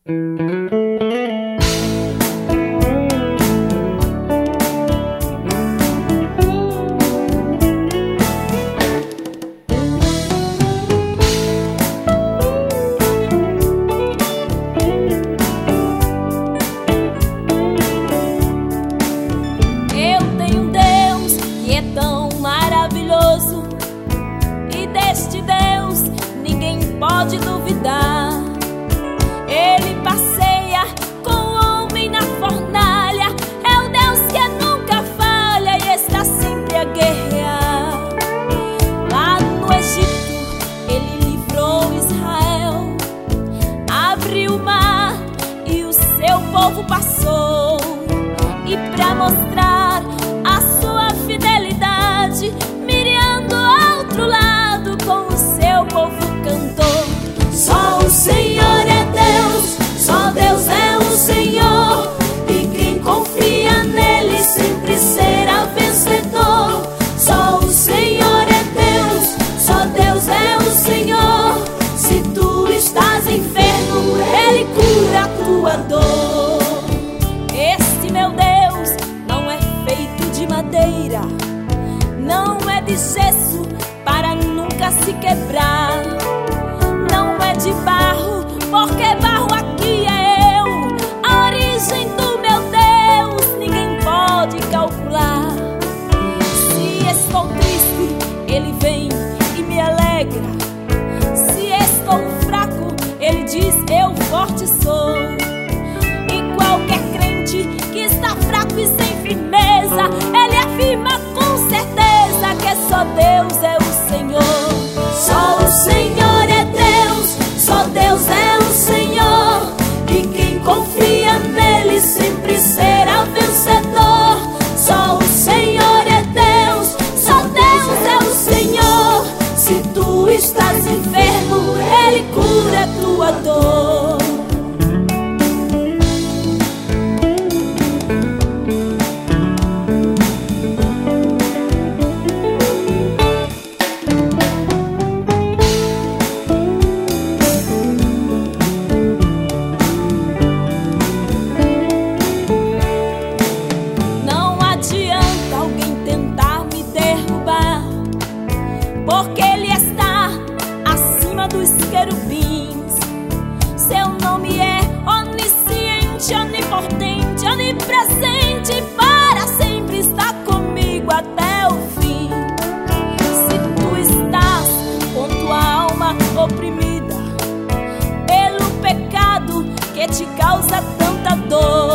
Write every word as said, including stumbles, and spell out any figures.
Pode duvidar, ele passeia com o homem na fornalha. É o Deus que nunca falha e está sempre a guerrear. Lá no Egito ele livrou Israel, abriu o mar e o seu povo passou. E pra mostrar a sua fidelidade, Miriam do outro lado com o seu povo cantou. Só o Senhor é Deus, só Deus é o Senhor, e quem confia nele sempre será vencedor. Só o Senhor é Deus, só Deus é o Senhor. Se tu estás enfermo, ele cura a tua dor. Este meu Deus não é feito de madeira, não é de gesso para nunca se quebrar. Não é de barro, porque barro aqui é eu. A origem do meu Deus ninguém pode calcular. Se estou triste, ele vem e me alegra. Se estou fraco, ele diz eu forte sou. E qualquer crente que está fraco e sem firmeza, ele afirma com certeza que só Deus é o Senhor. Só o Senhor é Deus, só Deus é o Senhor, e quem confia nele sempre será vencedor. Só o Senhor é Deus, só Deus é o Senhor. Se tu estás enfermo, ele cura a tua dor. Porque ele está acima dos querubins. Seu nome é onisciente, onipotente, onipresente, para sempre está comigo até o fim. Se tu estás com tua alma oprimida pelo pecado que te causa tanta dor,